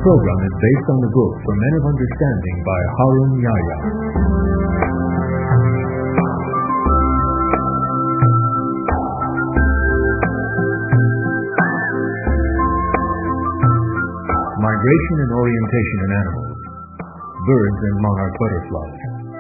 program is based on the book For Men of Understanding by Harun Yahya. Migration and Orientation in Animals. Birds and Monarch Butterflies.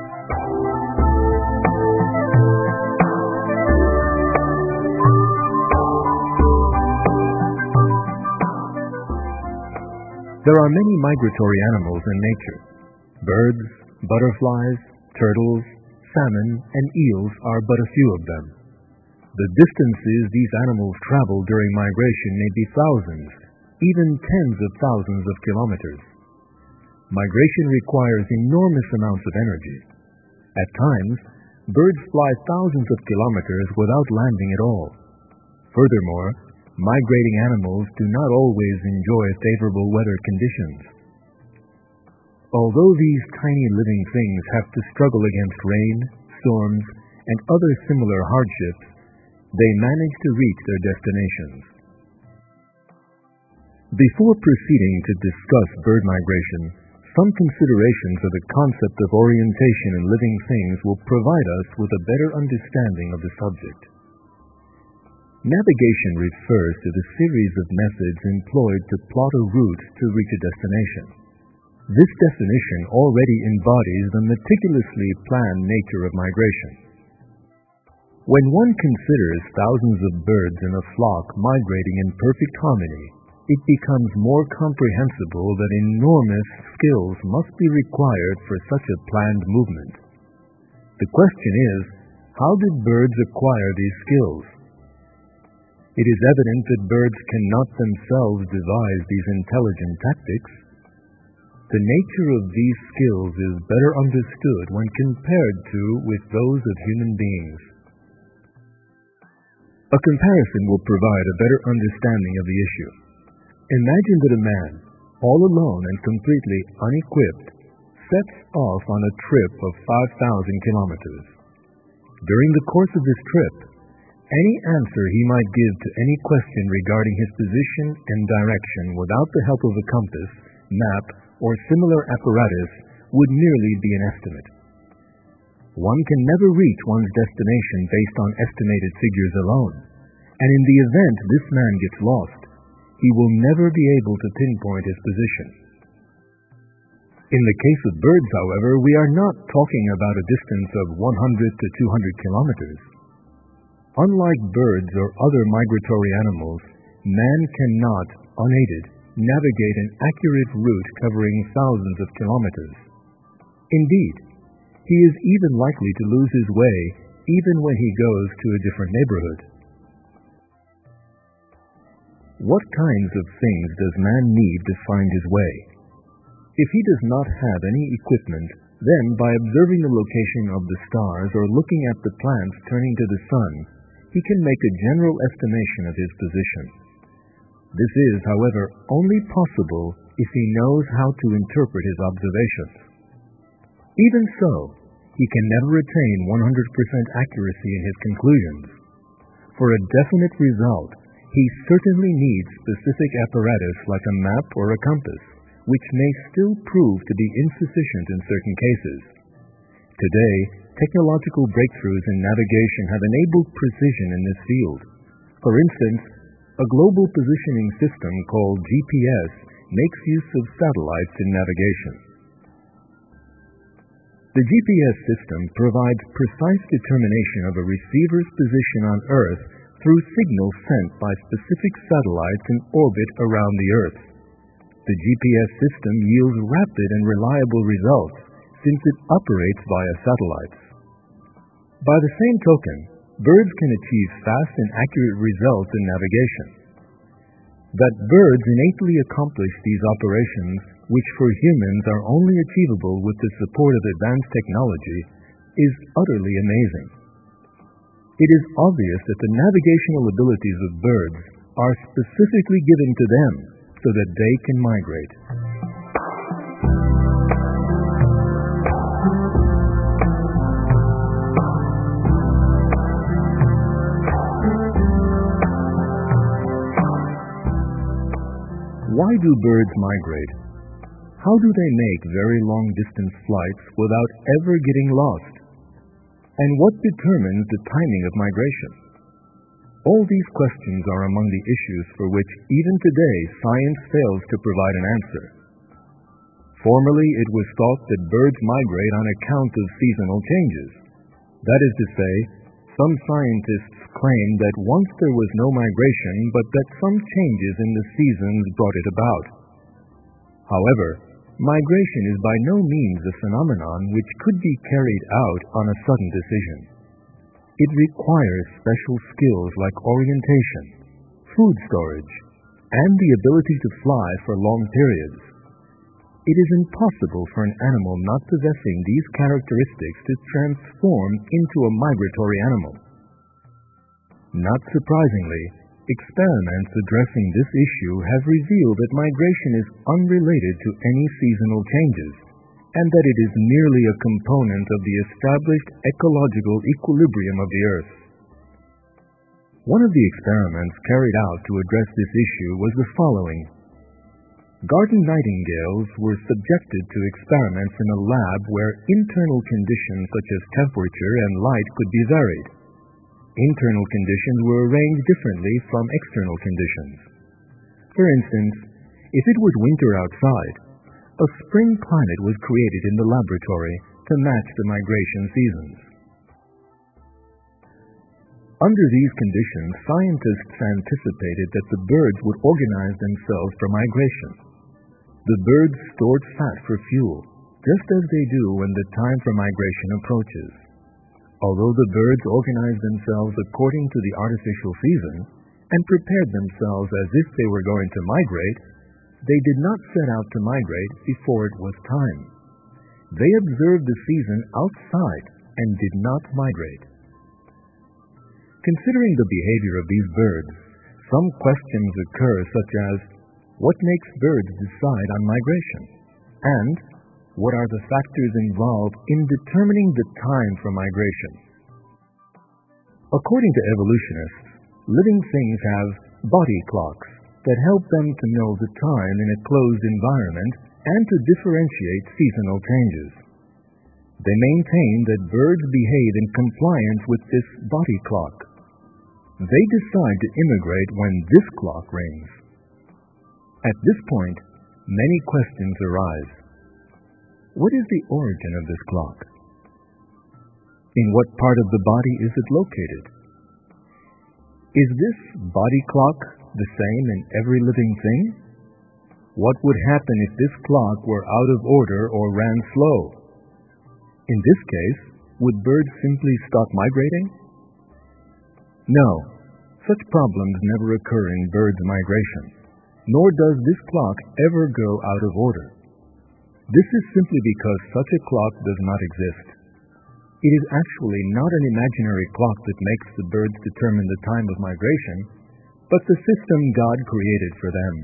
There are many migratory animals in nature. Birds, butterflies, turtles, salmon, and eels are but a few of them. The distances these animals travel during migration may be thousands, even tens of thousands of kilometers. Migration requires enormous amounts of energy. At times, birds fly thousands of kilometers without landing at all. Furthermore, migrating animals do not always enjoy favorable weather conditions. Although these tiny living things have to struggle against rain, storms, and other similar hardships, they manage to reach their destinations. Before proceeding to discuss bird migration, some considerations of the concept of orientation in living things will provide us with a better understanding of the subject. Navigation refers to the series of methods employed to plot a route to reach a destination. This definition already embodies the meticulously planned nature of migration. When one considers thousands of birds in a flock migrating in perfect harmony, it becomes more comprehensible that enormous skills must be required for such a planned movement. The question is, how did birds acquire these skills? It is evident that birds cannot themselves devise these intelligent tactics. The nature of these skills is better understood when compared with those of human beings. A comparison will provide a better understanding of the issue. Imagine that a man, all alone and completely unequipped, sets off on a trip of 5,000 kilometers. During the course of this trip, any answer he might give to any question regarding his position and direction without the help of a compass, map, or similar apparatus would merely be an estimate. One can never reach one's destination based on estimated figures alone, and in the event this man gets lost, he will never be able to pinpoint his position. In the case of birds, however, we are not talking about a distance of 100 to 200 kilometers. Unlike birds or other migratory animals, man cannot, unaided, navigate an accurate route covering thousands of kilometers. Indeed, he is even likely to lose his way even when he goes to a different neighborhood. What kinds of things does man need to find his way? If he does not have any equipment, then by observing the location of the stars or looking at the planets turning to the sun, he can make a general estimation of his position. This is, however, only possible if he knows how to interpret his observations. Even so, he can never attain 100% accuracy in his conclusions. For a definite result, he certainly needs specific apparatus like a map or a compass, which may still prove to be insufficient in certain cases. Today, technological breakthroughs in navigation have enabled precision in this field. For instance, a global positioning system called GPS makes use of satellites in navigation. The GPS system provides precise determination of a receiver's position on Earth through signals sent by specific satellites in orbit around the Earth. The GPS system yields rapid and reliable results since it operates via satellites. By the same token, birds can achieve fast and accurate results in navigation. That birds innately accomplish these operations, which for humans are only achievable with the support of advanced technology, is utterly amazing. It is obvious that the navigational abilities of birds are specifically given to them so that they can migrate. Why do birds migrate? How do they make very long-distance flights without ever getting lost? And what determines the timing of migration? All these questions are among the issues for which even today science fails to provide an answer. Formerly, it was thought that birds migrate on account of seasonal changes. That is to say, some scientists claimed that once there was no migration, but that some changes in the seasons brought it about. However, migration is by no means a phenomenon which could be carried out on a sudden decision. It requires special skills like orientation, food storage, and the ability to fly for long periods. It is impossible for an animal not possessing these characteristics to transform into a migratory animal. Not surprisingly, experiments addressing this issue have revealed that migration is unrelated to any seasonal changes, and that it is merely a component of the established ecological equilibrium of the Earth. One of the experiments carried out to address this issue was the following. Garden nightingales were subjected to experiments in a lab where internal conditions such as temperature and light could be varied. Internal conditions were arranged differently from external conditions. For instance, if it was winter outside, a spring climate was created in the laboratory to match the migration seasons. Under these conditions, scientists anticipated that the birds would organize themselves for migration. The birds stored fat for fuel, just as they do when the time for migration approaches. Although the birds organized themselves according to the artificial season and prepared themselves as if they were going to migrate, they did not set out to migrate before it was time. They observed the season outside and did not migrate. Considering the behavior of these birds, some questions occur such as, what makes birds decide on migration? And what are the factors involved in determining the time for migration? According to evolutionists, living things have body clocks that help them to know the time in a closed environment and to differentiate seasonal changes. They maintain that birds behave in compliance with this body clock. They decide to immigrate when this clock rings. At this point, many questions arise. What is the origin of this clock? In what part of the body is it located? Is this body clock the same in every living thing? What would happen if this clock were out of order or ran slow? In this case, would birds simply stop migrating? No, such problems never occur in birds' migration, nor does this clock ever go out of order. This is simply because such a clock does not exist. It is actually not an imaginary clock that makes the birds determine the time of migration, but the system God created for them.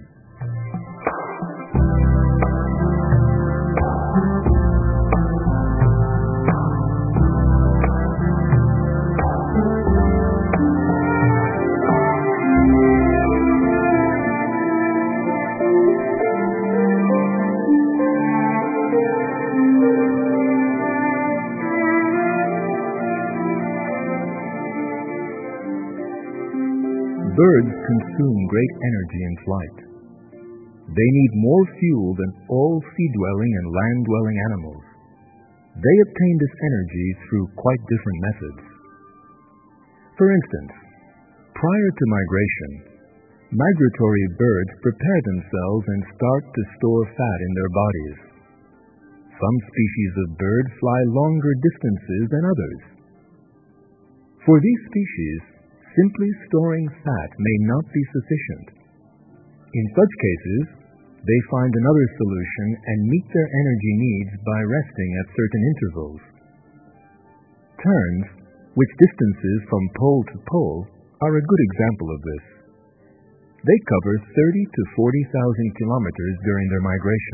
Birds consume great energy in flight. They need more fuel than all sea-dwelling and land-dwelling animals. They obtain this energy through quite different methods. For instance, prior to migration, migratory birds prepare themselves and start to store fat in their bodies. Some species of birds fly longer distances than others. For these species, simply storing fat may not be sufficient. In such cases, they find another solution and meet their energy needs by resting at certain intervals. Terns, which distances from pole to pole, are a good example of this. They cover 30,000 to 40,000 kilometers during their migration.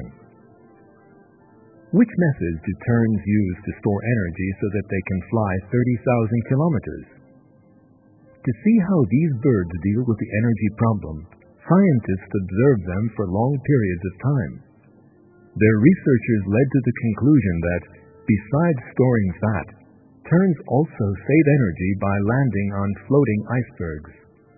Which methods do terns use to store energy so that they can fly 30,000 kilometers? To see how these birds deal with the energy problem, scientists observe them for long periods of time. Their researchers led to the conclusion that, besides storing fat, terns also save energy by landing on floating icebergs.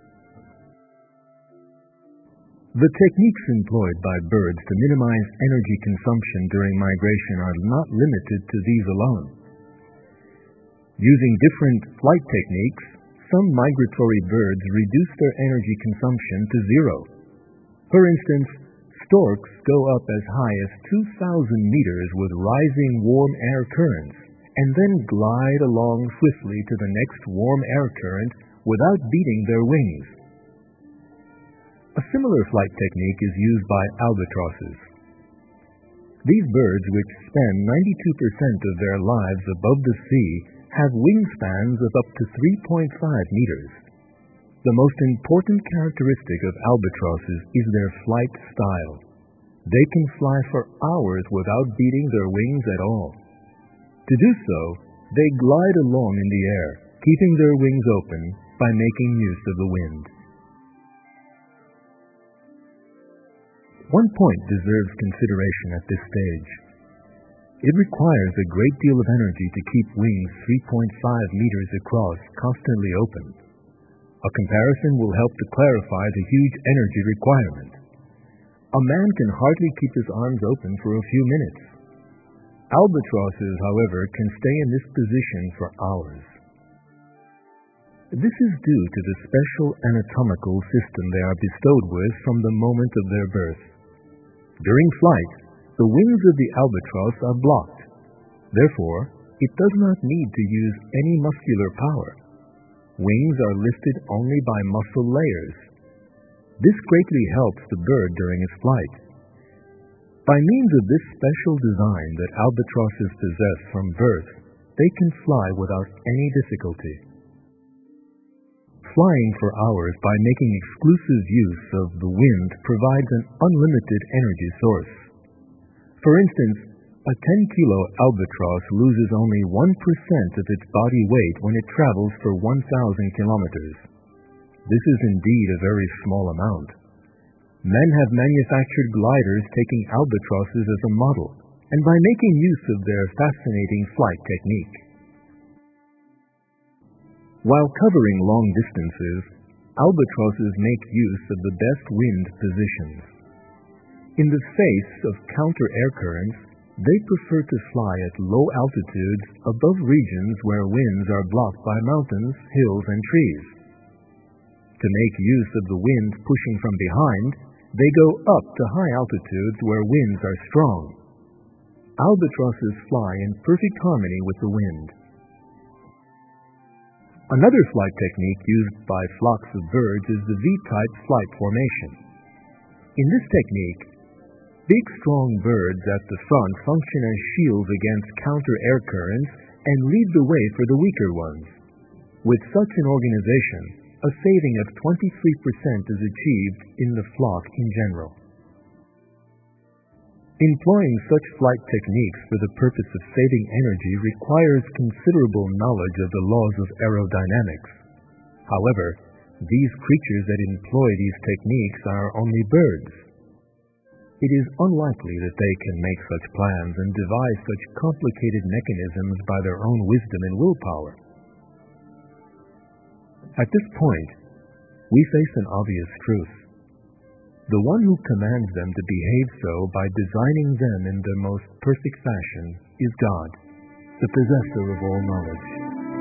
The techniques employed by birds to minimize energy consumption during migration are not limited to these alone. Using different flight techniques, some migratory birds reduce their energy consumption to zero. For instance, storks go up as high as 2,000 meters with rising warm air currents and then glide along swiftly to the next warm air current without beating their wings. A similar flight technique is used by albatrosses. These birds, which spend 92% of their lives above the sea, have wingspans of up to 3.5 meters. The most important characteristic of albatrosses is their flight style. They can fly for hours without beating their wings at all. To do so, they glide along in the air, keeping their wings open by making use of the wind. One point deserves consideration at this stage. It requires a great deal of energy to keep wings 3.5 meters across constantly open. A comparison will help to clarify the huge energy requirement. A man can hardly keep his arms open for a few minutes. Albatrosses, however, can stay in this position for hours. This is due to the special anatomical system they are bestowed with from the moment of their birth. During flight, the wings of the albatross are blocked. Therefore, it does not need to use any muscular power. Wings are lifted only by muscle layers. This greatly helps the bird during its flight. By means of this special design that albatrosses possess from birth, they can fly without any difficulty. Flying for hours by making exclusive use of the wind provides an unlimited energy source. For instance, a 10-kilo albatross loses only 1% of its body weight when it travels for 1,000 kilometers. This is indeed a very small amount. Men have manufactured gliders taking albatrosses as a model, and by making use of their fascinating flight technique. While covering long distances, albatrosses make use of the best wind positions. In the face of counter-air currents, they prefer to fly at low altitudes above regions where winds are blocked by mountains, hills, and trees. To make use of the wind pushing from behind, they go up to high altitudes where winds are strong. Albatrosses fly in perfect harmony with the wind. Another flight technique used by flocks of birds is the V-type flight formation. In this technique, big strong birds at the front function as shields against counter-air currents and lead the way for the weaker ones. With such an organization, a saving of 23% is achieved in the flock in general. Employing such flight techniques for the purpose of saving energy requires considerable knowledge of the laws of aerodynamics. However, these creatures that employ these techniques are only birds. It is unlikely that they can make such plans and devise such complicated mechanisms by their own wisdom and willpower. At this point, we face an obvious truth. The one who commands them to behave so by designing them in the most perfect fashion is God, the possessor of all knowledge.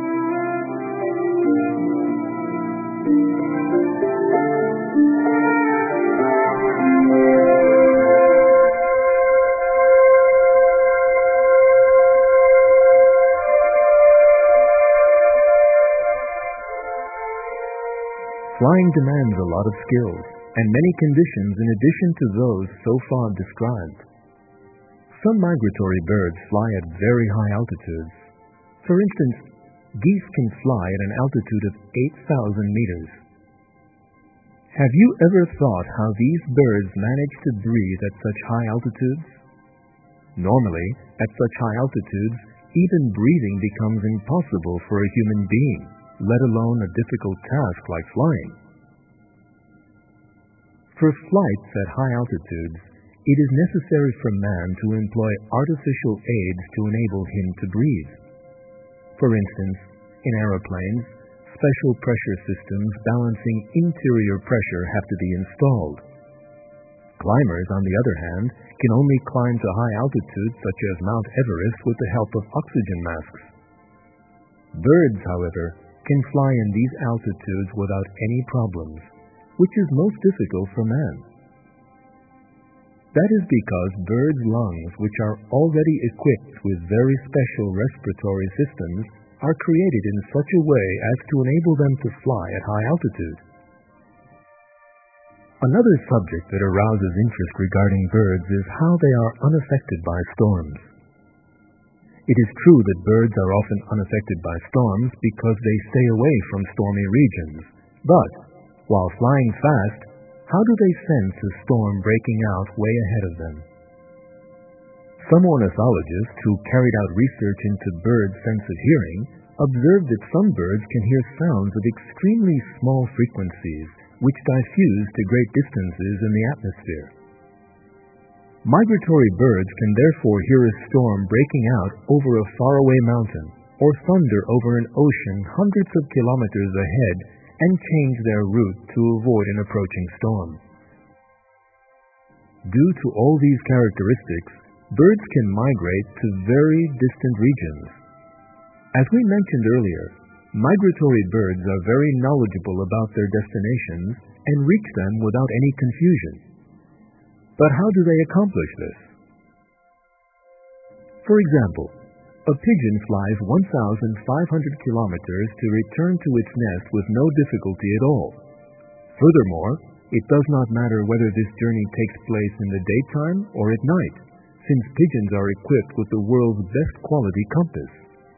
Flying demands a lot of skills and many conditions in addition to those so far described. Some migratory birds fly at very high altitudes. For instance, geese can fly at an altitude of 8,000 meters. Have you ever thought how these birds manage to breathe at such high altitudes? Normally, at such high altitudes, even breathing becomes impossible for a human being, let alone a difficult task like flying. For flights at high altitudes, it is necessary for man to employ artificial aids to enable him to breathe. For instance, in aeroplanes, special pressure systems balancing interior pressure have to be installed. Climbers, on the other hand, can only climb to high altitudes such as Mount Everest with the help of oxygen masks. Birds, however, can fly in these altitudes without any problems, which is most difficult for man. That is because birds' lungs, which are already equipped with very special respiratory systems, are created in such a way as to enable them to fly at high altitude. Another subject that arouses interest regarding birds is how they are unaffected by storms. It is true that birds are often unaffected by storms because they stay away from stormy regions, but while flying fast, how do they sense a storm breaking out way ahead of them? Some ornithologists who carried out research into birds' sense of hearing observed that some birds can hear sounds of extremely small frequencies which diffuse to great distances in the atmosphere. Migratory birds can therefore hear a storm breaking out over a faraway mountain or thunder over an ocean hundreds of kilometers ahead and change their route to avoid an approaching storm. Due to all these characteristics, birds can migrate to very distant regions. As we mentioned earlier, migratory birds are very knowledgeable about their destinations and reach them without any confusion. But how do they accomplish this? For example, a pigeon flies 1,500 kilometers to return to its nest with no difficulty at all. Furthermore, it does not matter whether this journey takes place in the daytime or at night, since pigeons are equipped with the world's best quality compass.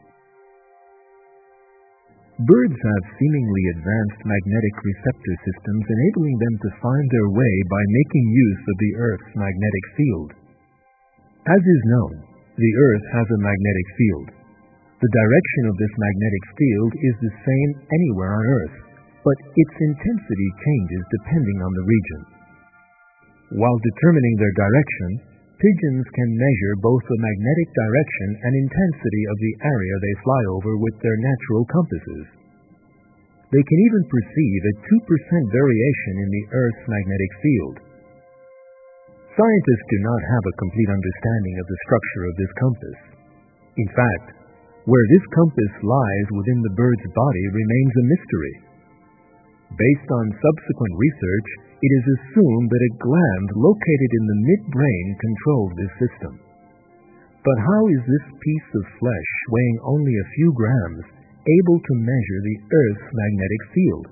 Birds have seemingly advanced magnetic receptor systems enabling them to find their way by making use of the Earth's magnetic field. As is known, the Earth has a magnetic field. The direction of this magnetic field is the same anywhere on Earth, but its intensity changes depending on the region. While determining their direction, pigeons can measure both the magnetic direction and intensity of the area they fly over with their natural compasses. They can even perceive a 2% variation in the Earth's magnetic field. Scientists do not have a complete understanding of the structure of this compass. In fact, where this compass lies within the bird's body remains a mystery. Based on subsequent research, it is assumed that a gland located in the midbrain controls this system. But how is this piece of flesh, weighing only a few grams, able to measure the Earth's magnetic field?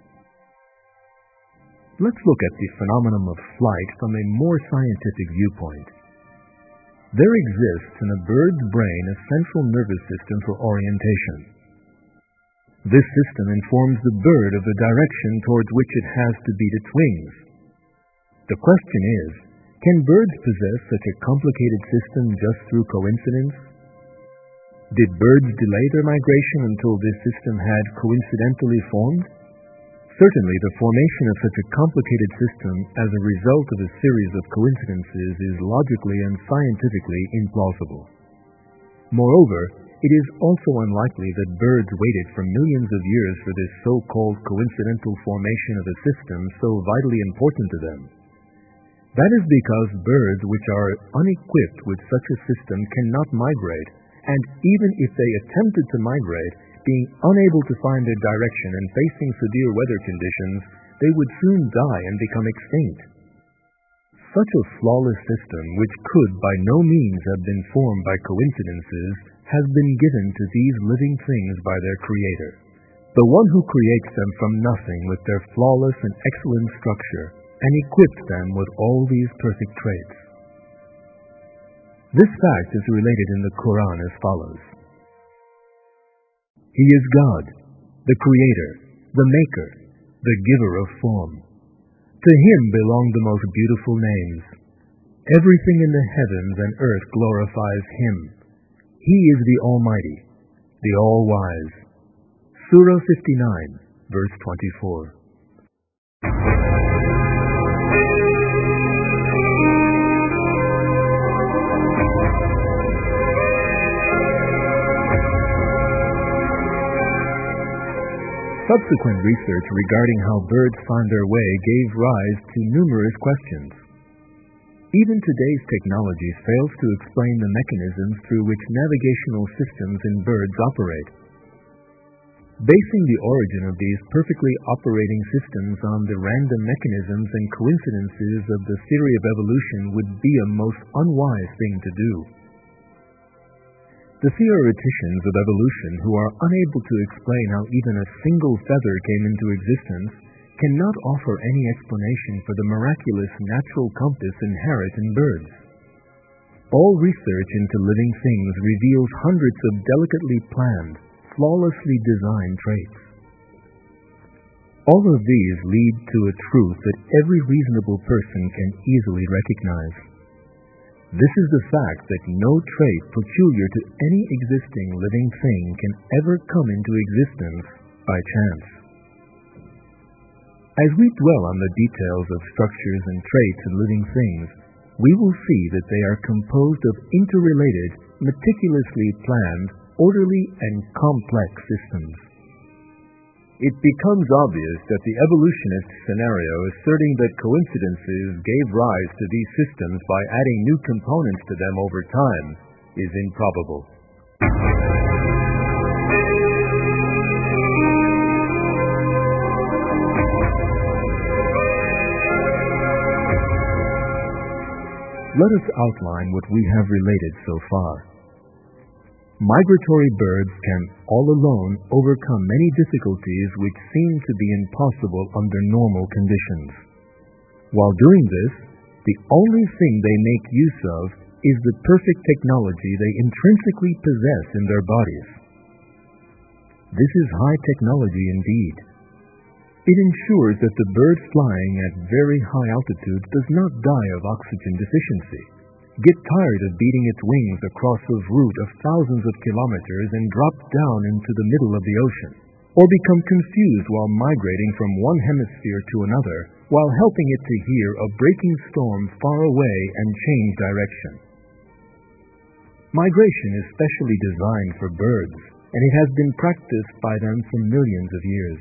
Let's look at the phenomenon of flight from a more scientific viewpoint. There exists in a bird's brain a central nervous system for orientation. This system informs the bird of the direction towards which it has to beat its wings. The question is, can birds possess such a complicated system just through coincidence? Did birds delay their migration until this system had coincidentally formed? Certainly, the formation of such a complicated system as a result of a series of coincidences is logically and scientifically implausible. Moreover, it is also unlikely that birds waited for millions of years for this so-called coincidental formation of a system so vitally important to them. That is because birds which are unequipped with such a system cannot migrate, and even if they attempted to migrate, being unable to find their direction and facing severe weather conditions, they would soon die and become extinct. Such a flawless system, which could by no means have been formed by coincidences, has been given to these living things by their Creator, the one who creates them from nothing with their flawless and excellent structure, and equips them with all these perfect traits. This fact is related in the Quran as follows. He is God, the Creator, the Maker, the Giver of form. To Him belong the most beautiful names. Everything in the heavens and earth glorifies Him. He is the Almighty, the All-Wise. Surah 59, verse 24. Subsequent research regarding how birds find their way gave rise to numerous questions. Even today's technology fails to explain the mechanisms through which navigational systems in birds operate. Basing the origin of these perfectly operating systems on the random mechanisms and coincidences of the theory of evolution would be a most unwise thing to do. The theoreticians of evolution who are unable to explain how even a single feather came into existence cannot offer any explanation for the miraculous natural compass inherent in birds. All research into living things reveals hundreds of delicately planned, flawlessly designed traits. All of these lead to a truth that every reasonable person can easily recognize. This is the fact that no trait peculiar to any existing living thing can ever come into existence by chance. As we dwell on the details of structures and traits in living things, we will see that they are composed of interrelated, meticulously planned, orderly, and complex systems. It becomes obvious that the evolutionist scenario asserting that coincidences gave rise to these systems by adding new components to them over time is improbable. Let us outline what we have related so far. Migratory birds can, all alone, overcome many difficulties which seem to be impossible under normal conditions. While doing this, the only thing they make use of is the perfect technology they intrinsically possess in their bodies. This is high technology indeed. It ensures that the bird flying at very high altitude does not die of oxygen deficiency, get tired of beating its wings across a route of thousands of kilometers and drop down into the middle of the ocean, or become confused while migrating from one hemisphere to another, while helping it to hear a breaking storm far away and change direction. Migration is specially designed for birds, and it has been practiced by them for millions of years.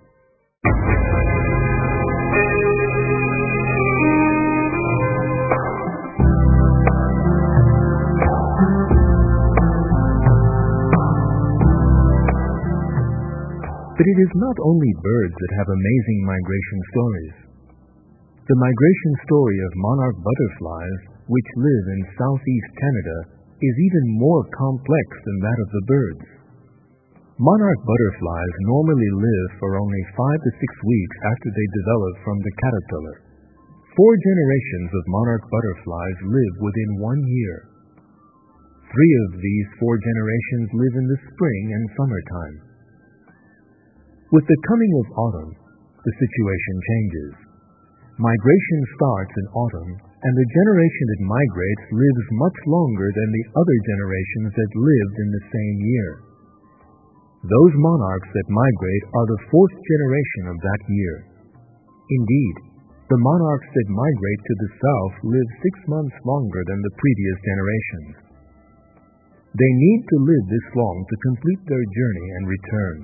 But it is not only birds that have amazing migration stories. The migration story of monarch butterflies, which live in southeast Canada, is even more complex than that of the birds. Monarch butterflies normally live for only 5 to 6 weeks after they develop from the caterpillar. 4 generations of monarch butterflies live within 1 year. 3 of these 4 generations live in the spring and summertime. With the coming of autumn, the situation changes. Migration starts in autumn, and the generation that migrates lives much longer than the other generations that lived in the same year. Those monarchs that migrate are the 4th generation of that year. Indeed, the monarchs that migrate to the south live 6 months longer than the previous generations. They need to live this long to complete their journey and return.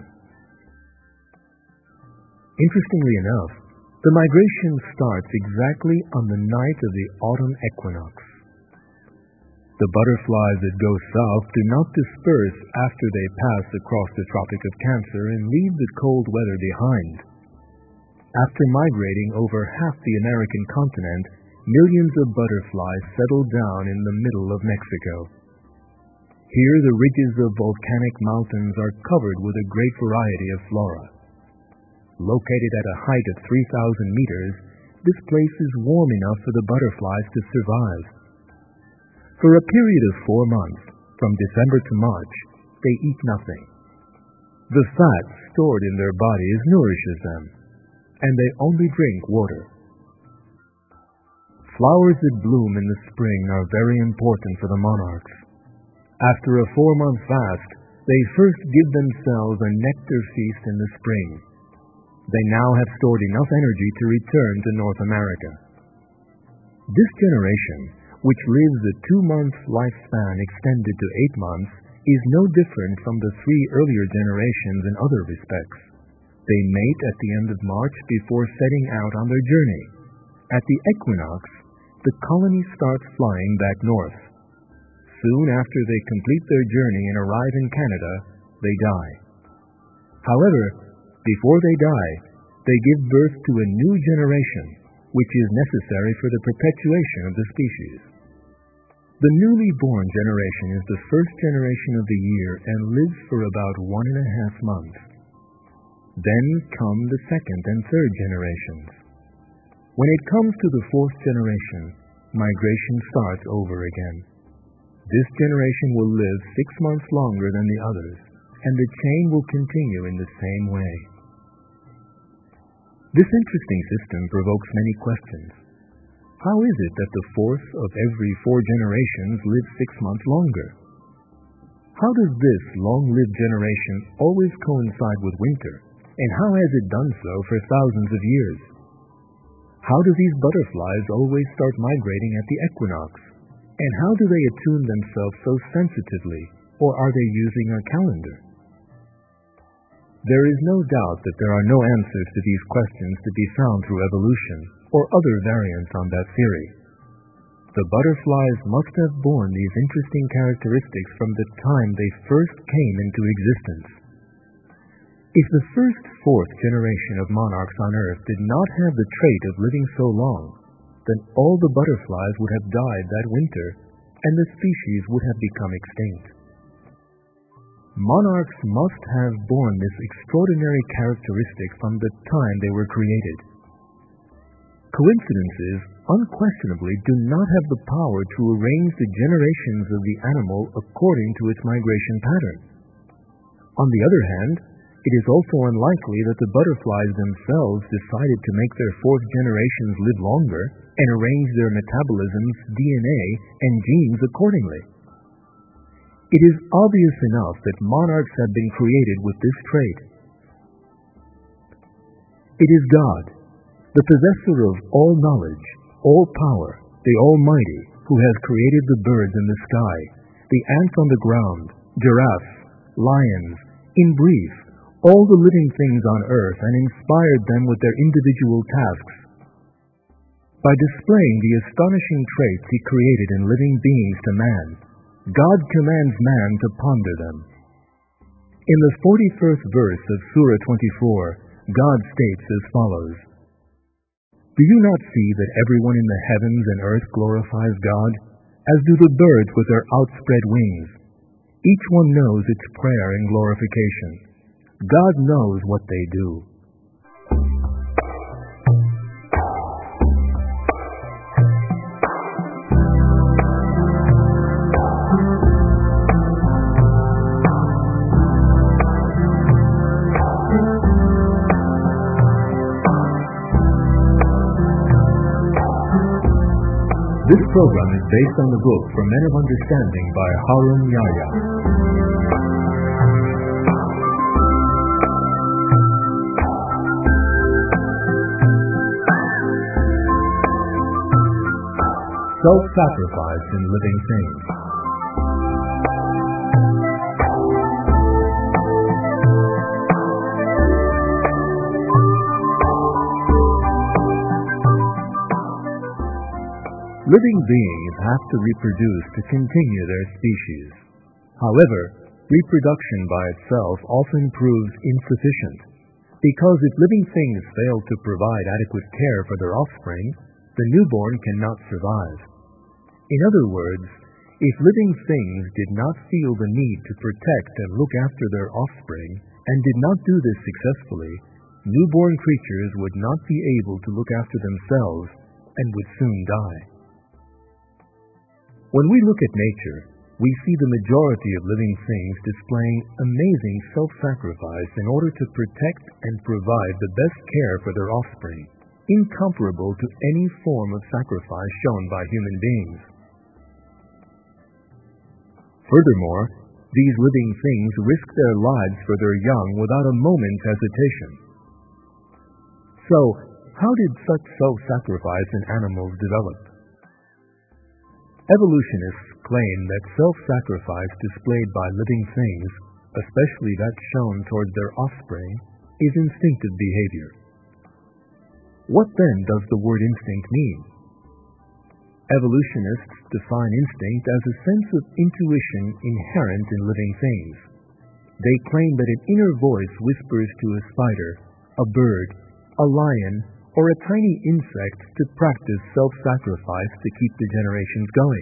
Interestingly enough, the migration starts exactly on the night of the autumn equinox. The butterflies that go south do not disperse after they pass across the Tropic of Cancer and leave the cold weather behind. After migrating over half the American continent, millions of butterflies settle down in the middle of Mexico. Here the ridges of volcanic mountains are covered with a great variety of flora. Located at a height of 3,000 meters, this place is warm enough for the butterflies to survive. For a period of 4 months, from December to March, they eat nothing. The fat stored in their bodies nourishes them, and they only drink water. Flowers that bloom in the spring are very important for the monarchs. After a 4-month fast, they first give themselves a nectar feast in the spring. They now have stored enough energy to return to North America. This generation, which lives a 2-month lifespan extended to 8 months, is no different from the 3 earlier generations in other respects. They mate at the end of March before setting out on their journey. At the equinox, the colony starts flying back north. Soon after they complete their journey and arrive in Canada, they die. However, before they die, they give birth to a new generation, which is necessary for the perpetuation of the species. The newly born generation is the first generation of the year and lives for about 1.5 months. Then come the second and third generations. When it comes to the fourth generation, migration starts over again. This generation will live 6 months longer than the others, and the chain will continue in the same way. This interesting system provokes many questions. How is it that the fourth of every 4 generations lives 6 months longer? How does this long-lived generation always coincide with winter, and how has it done so for thousands of years? How do these butterflies always start migrating at the equinox? And how do they attune themselves so sensitively, or are they using a calendar? There is no doubt that there are no answers to these questions to be found through evolution or other variants on that theory. The butterflies must have borne these interesting characteristics from the time they first came into existence. If the first fourth generation of monarchs on Earth did not have the trait of living so long, then all the butterflies would have died that winter, and the species would have become extinct. Monarchs must have borne this extraordinary characteristic from the time they were created. Coincidences unquestionably do not have the power to arrange the generations of the animal according to its migration pattern. On the other hand, it is also unlikely that the butterflies themselves decided to make their fourth generations live longer and arrange their metabolisms, DNA, and genes accordingly. It is obvious enough that monarchs have been created with this trait. It is God, the possessor of all knowledge, all power, the Almighty, who has created the birds in the sky, the ants on the ground, giraffes, lions, in brief, all the living things on earth, and inspired them with their individual tasks. By displaying the astonishing traits He created in living beings to man, God commands man to ponder them. In the 41st verse of Surah 24, God states as follows: "Do you not see that everyone in the heavens and earth glorifies God, as do the birds with their outspread wings? Each one knows its prayer and glorification. God knows what they do." This program is based on the book For Men of Understanding by Harun Yahya. Self-sacrifice in living things. Living beings have to reproduce to continue their species. However, reproduction by itself often proves insufficient, because if living things fail to provide adequate care for their offspring, the newborn cannot survive. In other words, if living things did not feel the need to protect and look after their offspring, and did not do this successfully, newborn creatures would not be able to look after themselves and would soon die. When we look at nature, we see the majority of living things displaying amazing self-sacrifice in order to protect and provide the best care for their offspring, incomparable to any form of sacrifice shown by human beings. Furthermore, these living things risk their lives for their young without a moment's hesitation. So, how did such self-sacrifice in animals develop? Evolutionists claim that self-sacrifice displayed by living things, especially that shown towards their offspring, is instinctive behavior. What then does the word instinct mean? Evolutionists define instinct as a sense of intuition inherent in living things. They claim that an inner voice whispers to a spider, a bird, a lion, or a tiny insect to practice self-sacrifice to keep the generations going.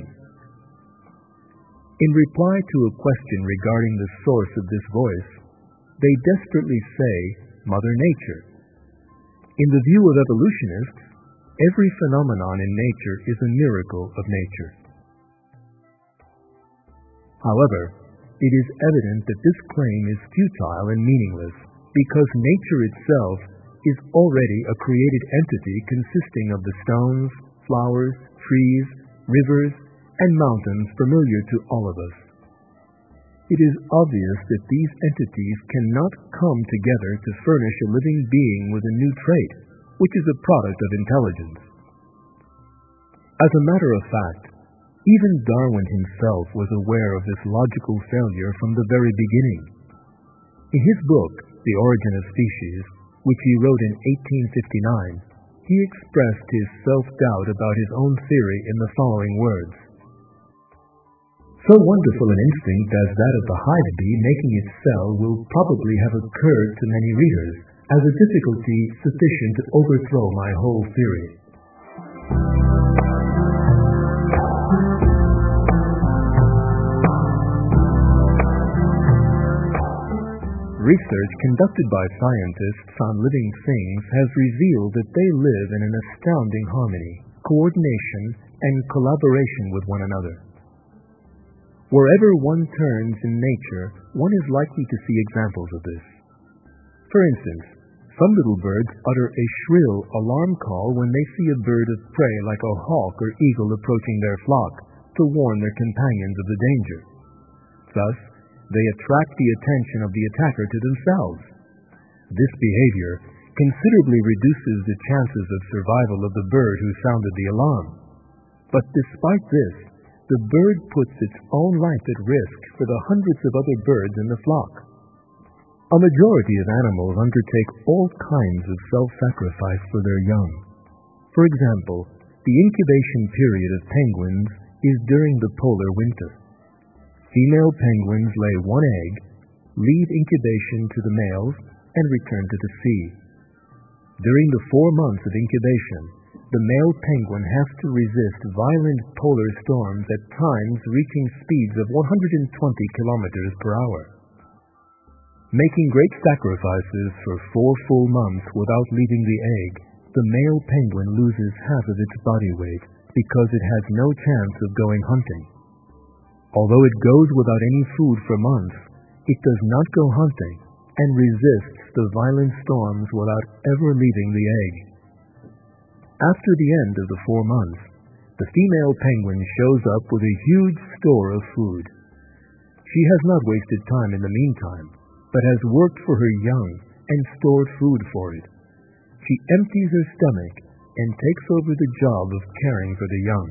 In reply to a question regarding the source of this voice, they desperately say, Mother Nature. In the view of evolutionists, every phenomenon in nature is a miracle of nature. However, it is evident that this claim is futile and meaningless because nature itself is already a created entity consisting of the stones, flowers, trees, rivers, and mountains familiar to all of us. It is obvious that these entities cannot come together to furnish a living being with a new trait, which is a product of intelligence. As a matter of fact, even Darwin himself was aware of this logical failure from the very beginning. In his book, The Origin of Species, which he wrote in 1859, he expressed his self-doubt about his own theory in the following words. So wonderful an instinct as that of the hive bee making its cell will probably have occurred to many readers as a difficulty sufficient to overthrow my whole theory. Research conducted by scientists on living things has revealed that they live in an astounding harmony, coordination, and collaboration with one another. Wherever one turns in nature, one is likely to see examples of this. For instance, some little birds utter a shrill alarm call when they see a bird of prey like a hawk or eagle approaching their flock to warn their companions of the danger. Thus, they attract the attention of the attacker to themselves. This behavior considerably reduces the chances of survival of the bird who sounded the alarm. But despite this, the bird puts its own life at risk for the hundreds of other birds in the flock. A majority of animals undertake all kinds of self-sacrifice for their young. For example, the incubation period of penguins is during the polar winter. Female penguins lay one egg, leave incubation to the males, and return to the sea. During the 4 months of incubation, the male penguin has to resist violent polar storms at times reaching speeds of 120 kilometers per hour. Making great sacrifices for 4 full months without leaving the egg, the male penguin loses half of its body weight because it has no chance of going hunting. Although it goes without any food for months, it does not go hunting and resists the violent storms without ever leaving the egg. After the end of the 4 months, the female penguin shows up with a huge store of food. She has not wasted time in the meantime, but has worked for her young and stored food for it. She empties her stomach and takes over the job of caring for the young.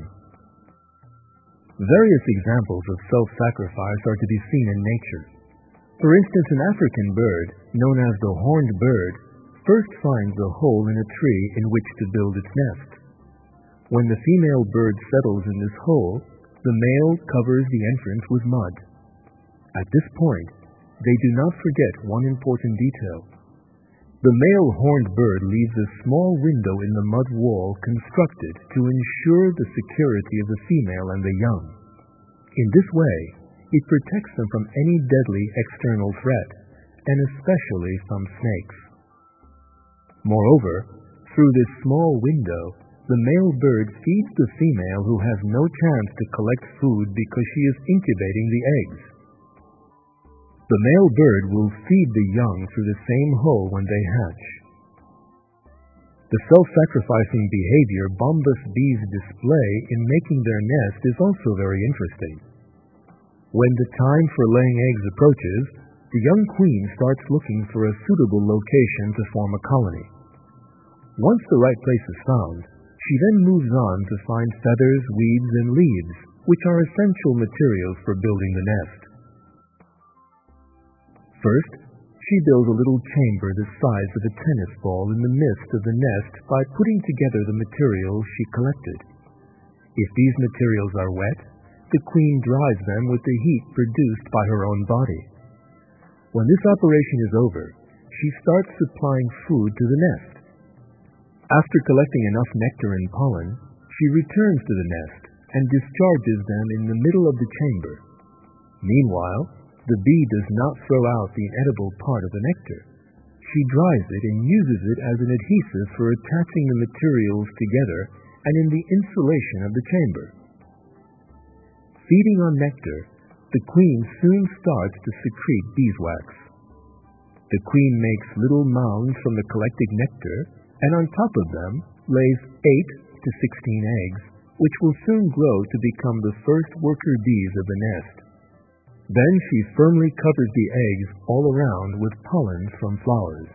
Various examples of self-sacrifice are to be seen in nature. For instance, an African bird, known as the horned bird, first finds a hole in a tree in which to build its nest. When the female bird settles in this hole, the male covers the entrance with mud. At this point, they do not forget one important detail. The male horned bird leaves a small window in the mud wall constructed to ensure the security of the female and the young. In this way, it protects them from any deadly external threat, and especially from snakes. Moreover, through this small window, the male bird feeds the female who has no chance to collect food because she is incubating the eggs. The male bird will feed the young through the same hole when they hatch. The self-sacrificing behavior bombus bees display in making their nest is also very interesting. When the time for laying eggs approaches, the young queen starts looking for a suitable location to form a colony. Once the right place is found, she then moves on to find feathers, weeds, and leaves, which are essential materials for building the nest. First, She builds a little chamber the size of a tennis ball in the midst of the nest by putting together the materials she collected. If these materials are wet, the queen dries them with the heat produced by her own body. When this operation is over, she starts supplying food to the nest. After collecting enough nectar and pollen, she returns to the nest and discharges them in the middle of the chamber. Meanwhile, the bee does not throw out the inedible part of the nectar. She dries it and uses it as an adhesive for attaching the materials together and in the insulation of the chamber. Feeding on nectar, the queen soon starts to secrete beeswax. The queen makes little mounds from the collected nectar, and on top of them lays 8 to 16 eggs, which will soon grow to become the first worker bees of the nest. Then she firmly covers the eggs all around with pollens from flowers.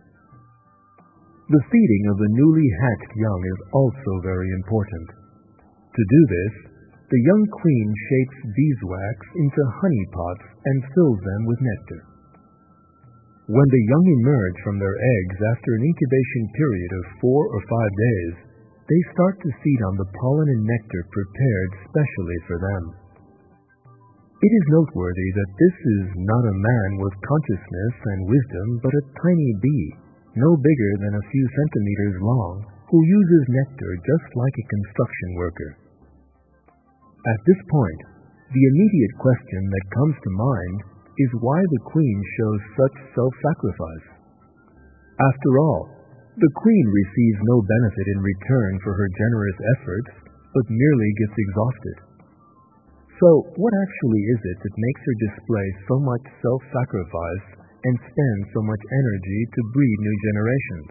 The feeding of the newly hatched young is also very important. To do this, the young queen shapes beeswax into honey pots and fills them with nectar. When the young emerge from their eggs after an incubation period of 4 or 5 days, they start to feed on the pollen and nectar prepared specially for them. It is noteworthy that this is not a man with consciousness and wisdom, but a tiny bee, no bigger than a few centimeters long, who uses nectar just like a construction worker. At this point, the immediate question that comes to mind is why the queen shows such self-sacrifice. After all, the queen receives no benefit in return for her generous efforts, but merely gets exhausted. So, what actually is it that makes her display so much self-sacrifice and spend so much energy to breed new generations?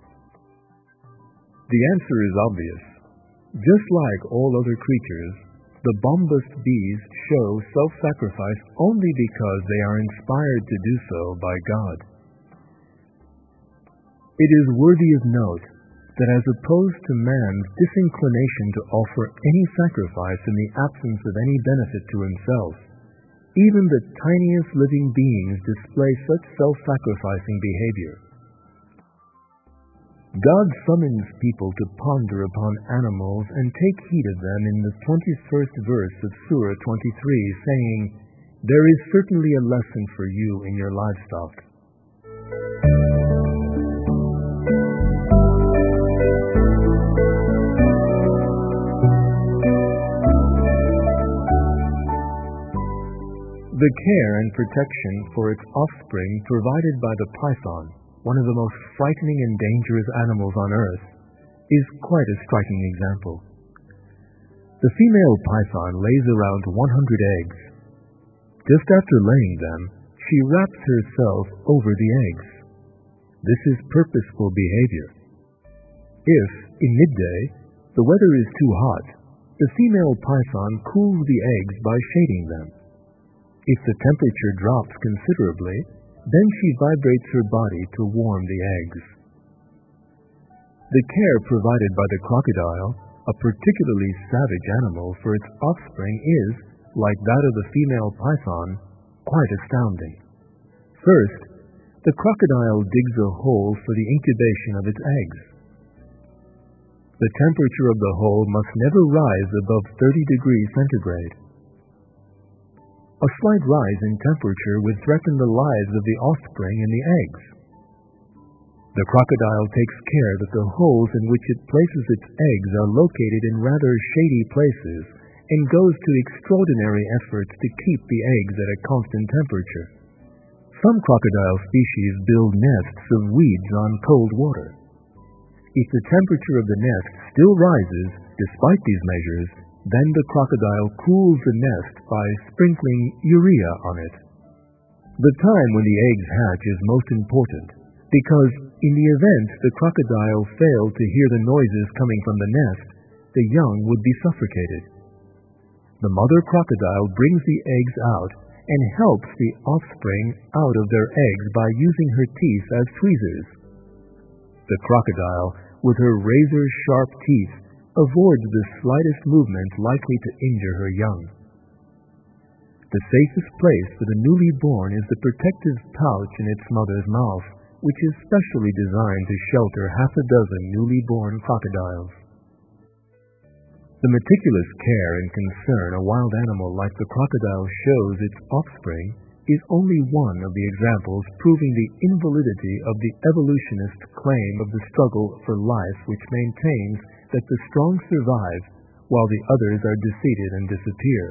The answer is obvious. Just like all other creatures, the bombus bees show self-sacrifice only because they are inspired to do so by God. It is worthy of note that as opposed to man's disinclination to offer any sacrifice in the absence of any benefit to himself, even the tiniest living beings display such self-sacrificing behavior. God summons people to ponder upon animals and take heed of them in the 21st verse of Surah 23, saying, "There is certainly a lesson for you in your livestock." The care and protection for its offspring provided by the python, one of the most frightening and dangerous animals on earth, is quite a striking example. The female python lays around 100 eggs. Just after laying them, she wraps herself over the eggs. This is purposeful behavior. If, in midday, the weather is too hot, the female python cools the eggs by shading them. If the temperature drops considerably, then she vibrates her body to warm the eggs. The care provided by the crocodile, a particularly savage animal for its offspring, is, like that of the female python, quite astounding. First, the crocodile digs a hole for the incubation of its eggs. The temperature of the hole must never rise above 30 degrees centigrade. A slight rise in temperature would threaten the lives of the offspring and the eggs. The crocodile takes care that the holes in which it places its eggs are located in rather shady places and goes to extraordinary efforts to keep the eggs at a constant temperature. Some crocodile species build nests of weeds on cold water. If the temperature of the nest still rises despite these measures, then the crocodile cools the nest by sprinkling urea on it. The time when the eggs hatch is most important, because in the event the crocodile failed to hear the noises coming from the nest, the young would be suffocated. The mother crocodile brings the eggs out and helps the offspring out of their eggs by using her teeth as tweezers. The crocodile, with her razor-sharp teeth, avoids the slightest movement likely to injure her young. The safest place for the newly born is the protective pouch in its mother's mouth, which is specially designed to shelter half a dozen newly born crocodiles. The meticulous care and concern a wild animal like the crocodile shows its offspring is only one of the examples proving the invalidity of the evolutionist claim of the struggle for life, which maintains that the strong survive while the others are defeated and disappear.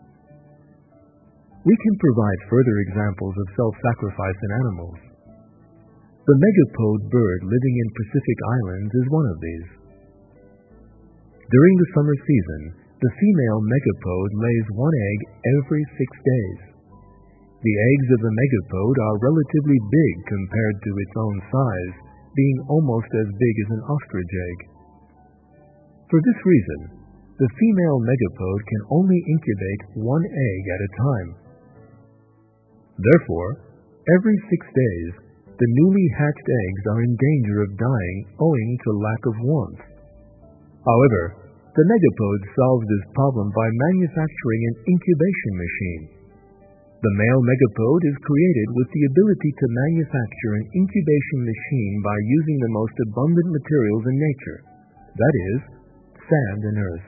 We can provide further examples of self-sacrifice in animals. The megapode bird living in Pacific Islands is one of these. During the summer season, the female megapode lays one egg every 6 days. The eggs of the megapode are relatively big compared to its own size, being almost as big as an ostrich egg. For this reason, the female megapode can only incubate one egg at a time. Therefore, every 6 days, the newly hatched eggs are in danger of dying owing to lack of warmth. However, the megapode solves this problem by manufacturing an incubation machine. The male megapode is created with the ability to manufacture an incubation machine by using the most abundant materials in nature, that is, sand and earth.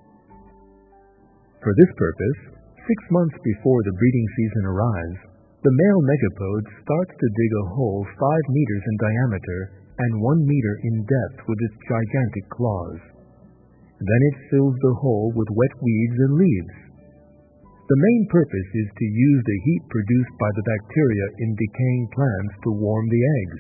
For this purpose, 6 months before the breeding season arrives, the male megapode starts to dig a hole 5 meters in diameter and 1 meter in depth with its gigantic claws. Then it fills the hole with wet weeds and leaves. The main purpose is to use the heat produced by the bacteria in decaying plants to warm the eggs.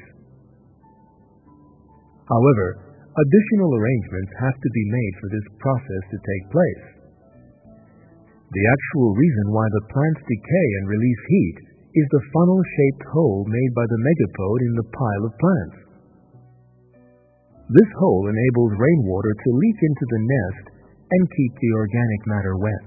However, additional arrangements have to be made for this process to take place. The actual reason why the plants decay and release heat is the funnel-shaped hole made by the megapode in the pile of plants. This hole enables rainwater to leak into the nest and keep the organic matter wet.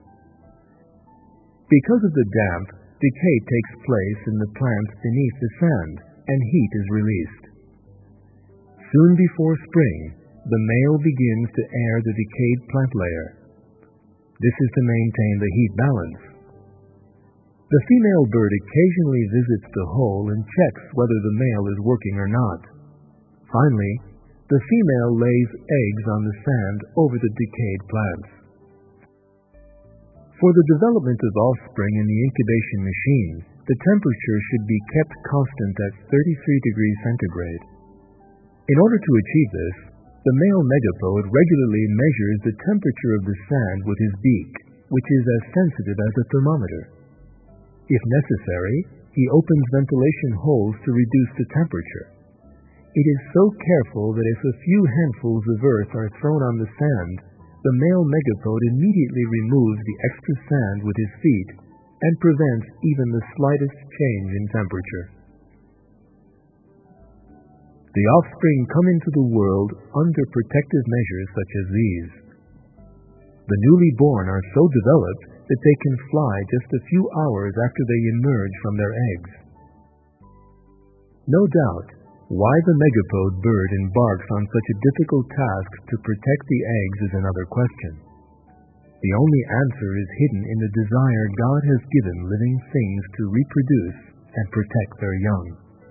Because of the damp, decay takes place in the plants beneath the sand, and heat is released. Soon before spring, the male begins to air the decayed plant layer. This is to maintain the heat balance. The female bird occasionally visits the hole and checks whether the male is working or not. Finally, the female lays eggs on the sand over the decayed plants. For the development of offspring in the incubation machine, the temperature should be kept constant at 33 degrees centigrade. In order to achieve this, the male megapode regularly measures the temperature of the sand with his beak, which is as sensitive as a thermometer. If necessary, he opens ventilation holes to reduce the temperature. It is so careful that if a few handfuls of earth are thrown on the sand, the male megapode immediately removes the extra sand with his feet and prevents even the slightest change in temperature. The offspring come into the world under protective measures such as these. The newly born are so developed that they can fly just a few hours after they emerge from their eggs. No doubt, why the megapode bird embarks on such a difficult task to protect the eggs is another question. The only answer is hidden in the desire God has given living things to reproduce and protect their young.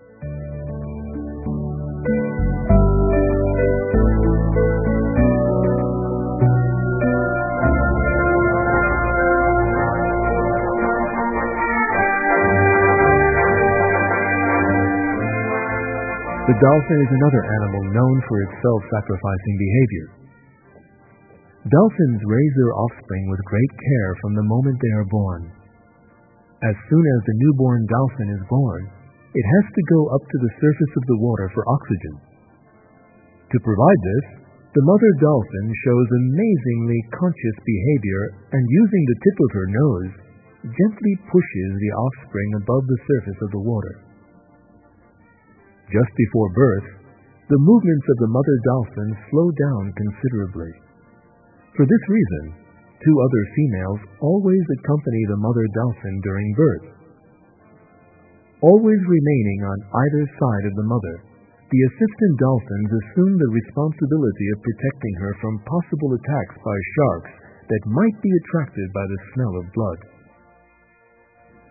The dolphin is another animal known for its self-sacrificing behavior. Dolphins raise their offspring with great care from the moment they are born. As soon as the newborn dolphin is born, it has to go up to the surface of the water for oxygen. To provide this, the mother dolphin shows amazingly conscious behavior and, using the tip of her nose, gently pushes the offspring above the surface of the water. Just before birth, the movements of the mother dolphin slow down considerably. For this reason, 2 other females always accompany the mother dolphin during birth. Always remaining on either side of the mother, the assistant dolphins assume the responsibility of protecting her from possible attacks by sharks that might be attracted by the smell of blood.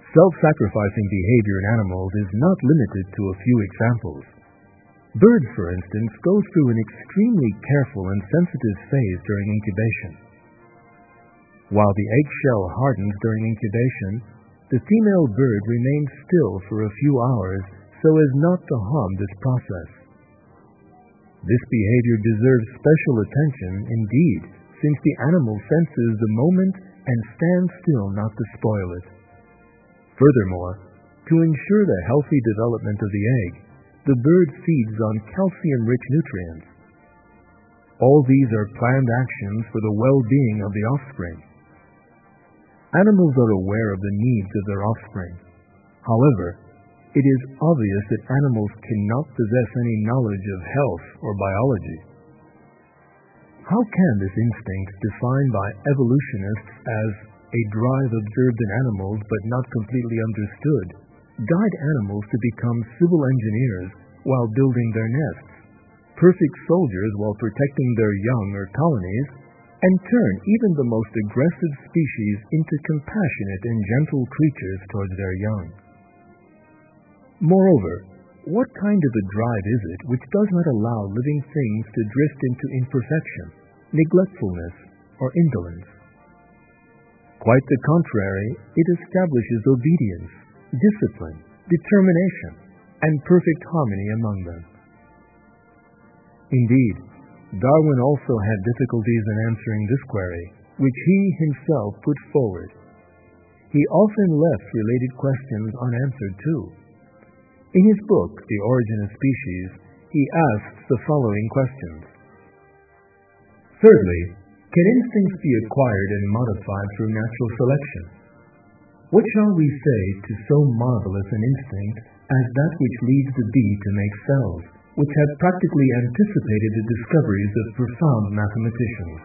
Self-sacrificing behavior in animals is not limited to a few examples. Birds, for instance, go through an extremely careful and sensitive phase during incubation. While the eggshell hardens during incubation, the female bird remains still for a few hours so as not to harm this process. This behavior deserves special attention indeed, since the animal senses the moment and stands still not to spoil it. Furthermore, to ensure the healthy development of the egg, the bird feeds on calcium-rich nutrients. All these are planned actions for the well-being of the offspring. Animals are aware of the needs of their offspring. However, it is obvious that animals cannot possess any knowledge of health or biology. How can this instinct, defined by evolutionists as a drive observed in animals but not completely understood, guide animals to become civil engineers while building their nests, perfect soldiers while protecting their young or colonies, and turn even the most aggressive species into compassionate and gentle creatures towards their young? Moreover, what kind of a drive is it which does not allow living things to drift into imperfection, neglectfulness, or indolence? Quite the contrary, it establishes obedience, discipline, determination, and perfect harmony among them. Indeed, Darwin also had difficulties in answering this query, which he himself put forward. He often left related questions unanswered too. In his book, The Origin of Species, he asks the following questions. Thirdly, can instincts be acquired and modified through natural selection? What shall we say to so marvelous an instinct as that which leads the bee to make cells, which had practically anticipated the discoveries of profound mathematicians?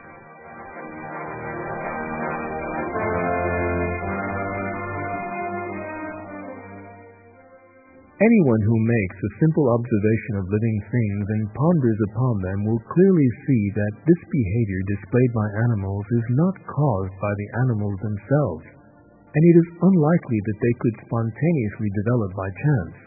Anyone who makes a simple observation of living things and ponders upon them will clearly see that this behavior displayed by animals is not caused by the animals themselves, and it is unlikely that they could spontaneously develop by chance.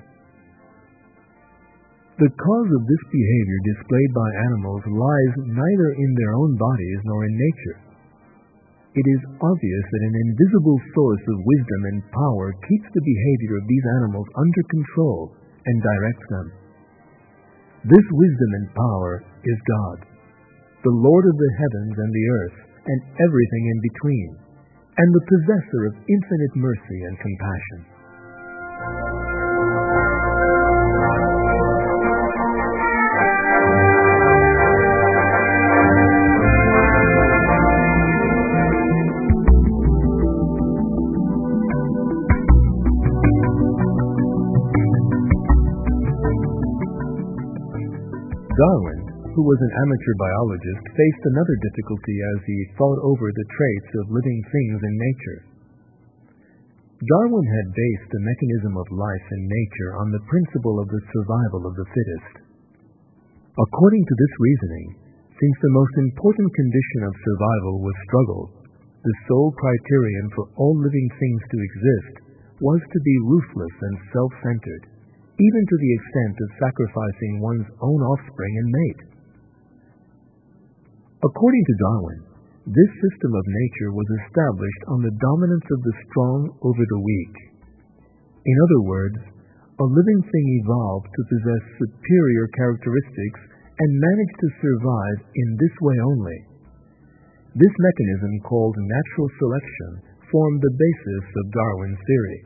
The cause of this behavior displayed by animals lies neither in their own bodies nor in nature. It is obvious that an invisible source of wisdom and power keeps the behavior of these animals under control and directs them. This wisdom and power is God, the Lord of the heavens and the earth and everything in between, and the possessor of infinite mercy and compassion. Darwin, who was an amateur biologist, faced another difficulty as he thought over the traits of living things in nature. Darwin had based the mechanism of life in nature on the principle of the survival of the fittest. According to this reasoning, since the most important condition of survival was struggle, the sole criterion for all living things to exist was to be ruthless and self-centered, even to the extent of sacrificing one's own offspring and mate. According to Darwin, this system of nature was established on the dominance of the strong over the weak. In other words, a living thing evolved to possess superior characteristics and managed to survive in this way only. This mechanism, called natural selection, formed the basis of Darwin's theory.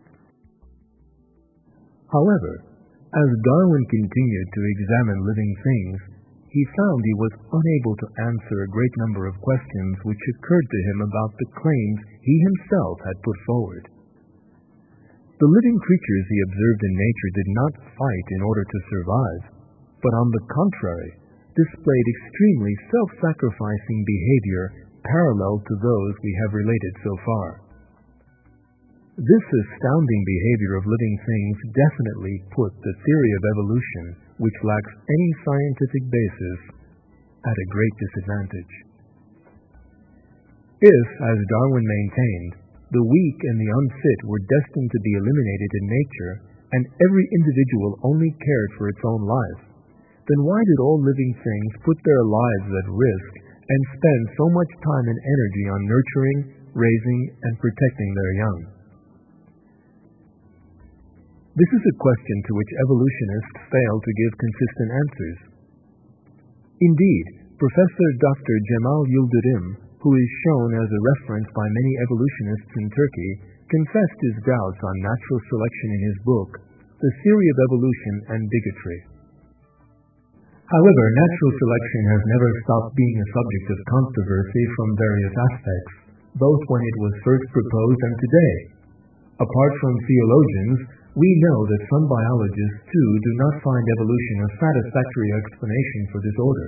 However, as Darwin continued to examine living things, he found he was unable to answer a great number of questions which occurred to him about the claims he himself had put forward. The living creatures he observed in nature did not fight in order to survive, but on the contrary, displayed extremely self-sacrificing behavior parallel to those we have related so far. This astounding behavior of living things definitely put the theory of evolution, which lacks any scientific basis, at a great disadvantage. If, as Darwin maintained, the weak and the unfit were destined to be eliminated in nature, and every individual only cared for its own life, then why did all living things put their lives at risk and spend so much time and energy on nurturing, raising, and protecting their young? This is a question to which evolutionists fail to give consistent answers. Indeed, Professor Dr. Cemal Yildirim, who is shown as a reference by many evolutionists in Turkey, confessed his doubts on natural selection in his book, The Theory of Evolution and Bigotry. However, natural selection has never stopped being a subject of controversy from various aspects, both when it was first proposed and today. Apart from theologians, we know that some biologists too do not find evolution a satisfactory explanation for this order.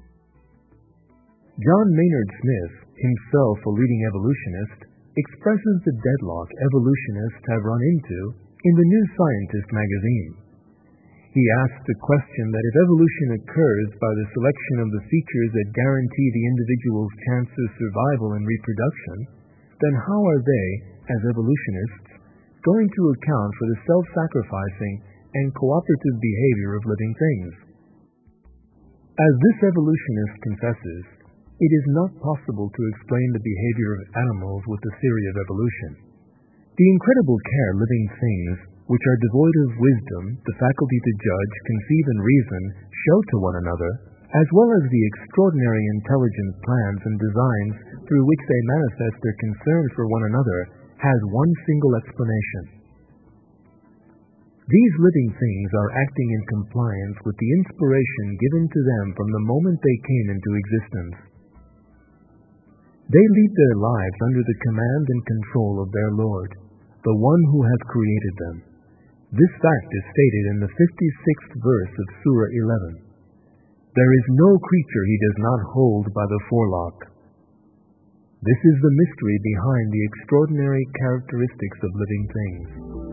John Maynard Smith, himself a leading evolutionist, expresses the deadlock evolutionists have run into in the New Scientist magazine. He asks the question that if evolution occurs by the selection of the features that guarantee the individual's chance of survival and reproduction, then how are they, as evolutionists, going to account for the self-sacrificing and cooperative behavior of living things? As this evolutionist confesses, it is not possible to explain the behavior of animals with the theory of evolution. The incredible care living things, which are devoid of wisdom, the faculty to judge, conceive, and reason, show to one another, as well as the extraordinary intelligent plans and designs through which they manifest their concern for one another, has one single explanation. These living things are acting in compliance with the inspiration given to them from the moment they came into existence. They lead their lives under the command and control of their Lord, the one who has created them. This fact is stated in the 56th verse of Surah 11. There is no creature he does not hold by the forelock. This is the mystery behind the extraordinary characteristics of living things.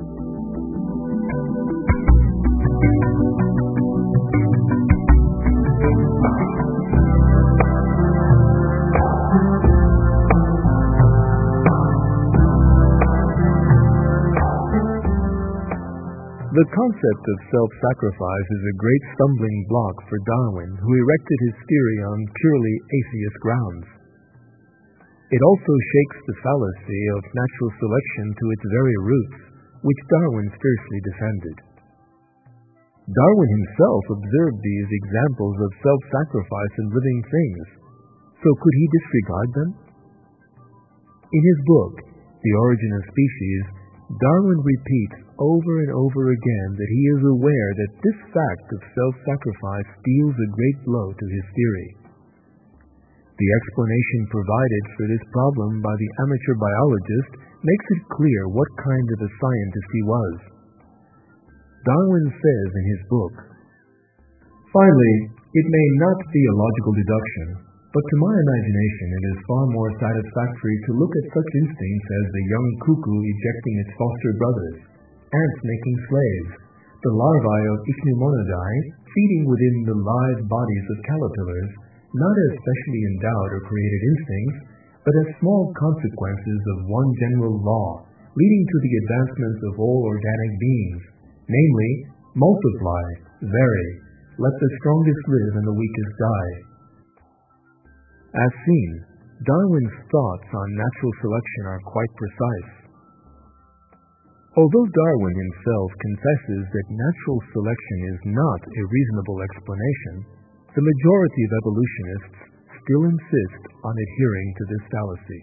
The concept of self-sacrifice is a great stumbling block for Darwin, who erected his theory on purely atheist grounds. It also shakes the fallacy of natural selection to its very roots, which Darwin fiercely defended. Darwin himself observed these examples of self-sacrifice in living things, so could he disregard them? In his book, The Origin of Species, Darwin repeats over and over again that he is aware that this fact of self-sacrifice deals a great blow to his theory. The explanation provided for this problem by the amateur biologist makes it clear what kind of a scientist he was. Darwin says in his book, "Finally, it may not be a logical deduction, but to my imagination it is far more satisfactory to look at such instincts as the young cuckoo ejecting its foster brothers, ants making slaves, the larvae of Ichneumonidae feeding within the live bodies of caterpillars, not as specially endowed or created instincts, but as small consequences of one general law leading to the advancement of all organic beings, namely, multiply, vary, let the strongest live and the weakest die." As seen, Darwin's thoughts on natural selection are quite precise. Although Darwin himself confesses that natural selection is not a reasonable explanation, the majority of evolutionists still insist on adhering to this fallacy.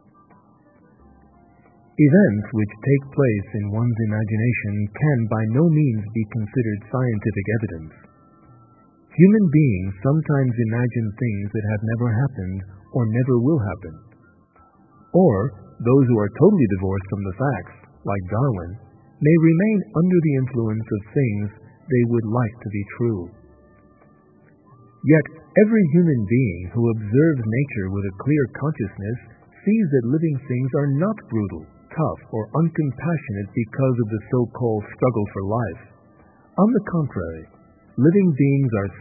Events which take place in one's imagination can by no means be considered scientific evidence. Human beings sometimes imagine things that have never happened or never will happen. Or, those who are totally divorced from the facts, like Darwin, may remain under the influence of things they would like to be true. Yet, every human being who observes nature with a clear consciousness sees that living things are not brutal, tough, or uncompassionate because of the so-called struggle for life. On the contrary, living beings are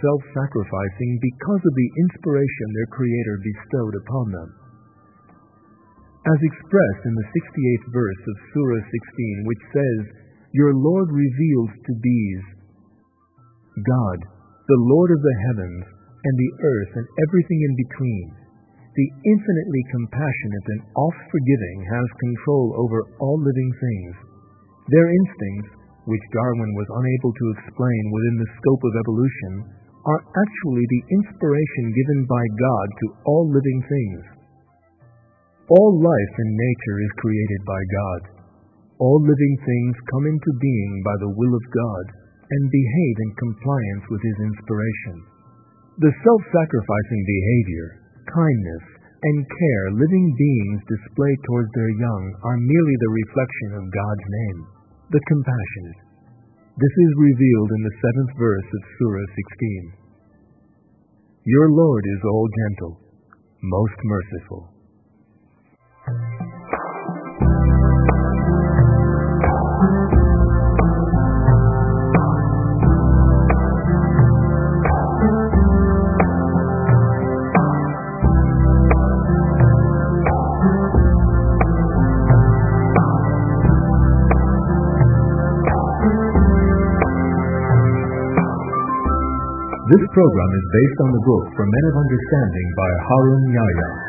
self-sacrificing because of the inspiration their Creator bestowed upon them. as expressed in the 68th verse of Surah 16, which says, "Your Lord reveals to these, God, the Lord of the heavens and the earth and everything in between, the infinitely compassionate and oft-forgiving, has control over all living things. Their instincts, which Darwin was unable to explain within the scope of evolution, are actually the inspiration given by God to all living things. All life in nature is created by God. All living things come into being by the will of God and behave in compliance with His inspiration. The self-sacrificing behavior, kindness, and care living beings display towards their young are merely the reflection of God's name, the compassionate. This is revealed in the 7th verse of Surah 16. Your Lord is all gentle, most merciful. This program is based on the book For Men of Understanding by Harun Yahya.